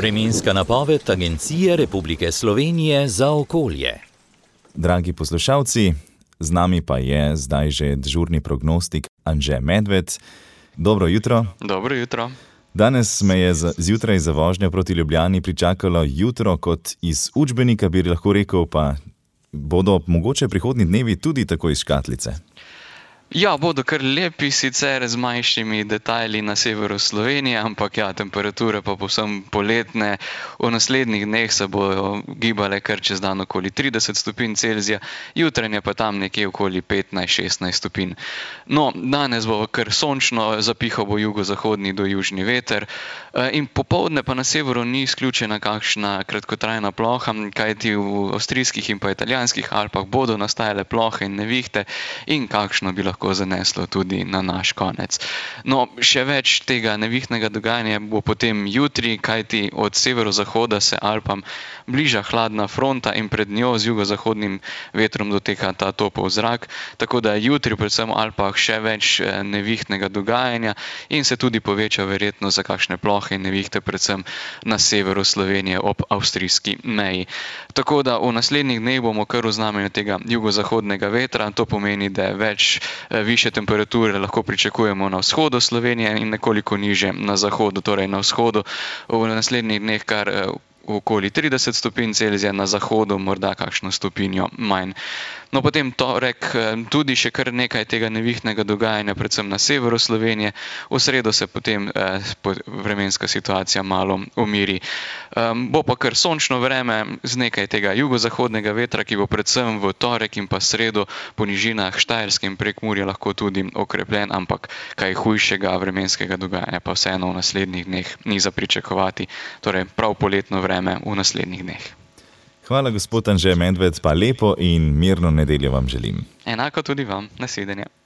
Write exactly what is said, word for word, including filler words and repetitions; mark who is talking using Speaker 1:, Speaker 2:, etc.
Speaker 1: Vremenska napoved Agencije Republike Slovenije za okolje.
Speaker 2: Dragi poslušalci, z nami pa je zdaj že dežurni prognostik Anže Medved. Dobro jutro.
Speaker 3: Dobro jutro.
Speaker 2: Danes me je zjutraj za vožnjo proti Ljubljani pričakalo jutro kot iz učbenika, bi lahko rekel, pa bodo mogoče prihodnji dnevi tudi tako iz škatlice.
Speaker 3: Ja, bodo kar lepi, sicer z manjšimi detajli na severu Slovenije, ampak ja, temperature pa povsem poletne. V naslednjih dneh se bodo gibale kar čez dan okoli trideset stopinj Celzija, jutranje pa tam nekje okoli petnajst šestnajst stopinj. No, danes bo kar sončno, zapihal bo jugozahodni do južni veter in popoldne pa na severu ni izključena kakšna kratkotrajna ploha, kajti v avstrijskih in pa italijanskih Alpah bodo nastajale plohe in nevihte in kakšno bi lahko zaneslo tudi na naš konec. No, še več tega nevihtnega dogajanja bo potem jutri, kajti od severozahoda se Alpam bliža hladna fronta in pred njo z jugozahodnim vetrom doteka ta topel zrak, tako da jutri predvsem v Alpah še več nevihtnega dogajanja in se tudi poveča verjetnost za kakšne plohe in nevihte predvsem na severu Slovenije ob avstrijski meji. Tako da v naslednjih dneh bomo kar v znamenju tega jugozahodnega vetra, to pomeni, da je več više temperature lahko pričakujemo na vzhodu Slovenije in nekoliko niže na zahodu, torej na vzhodu v naslednjih dneh kar okoli trideset stopinj Celzija, na zahodu morda kakšno stopinjo manj. No, potem torek tudi še kar nekaj tega nevihtnega dogajanja, predvsem na severu Slovenije. V sredo se potem eh, vremenska situacija malo umiri. Um, bo pa kar sončno vreme z nekaj tega jugozahodnega vetra, ki bo predvsem v torek in pa sredo po nižinah Štajerske in Prekmurja lahko tudi okrepljen, ampak kaj hujšega vremenskega dogajanja pa vseeno v naslednjih dneh ni za pričakovati. Torej prav poletno vreme v naslednjih dneh.
Speaker 2: Hvala, gospod Anže Medved, pa lepo in mirno nedeljo vam želim.
Speaker 3: Enako tudi vam. Nasvidenje.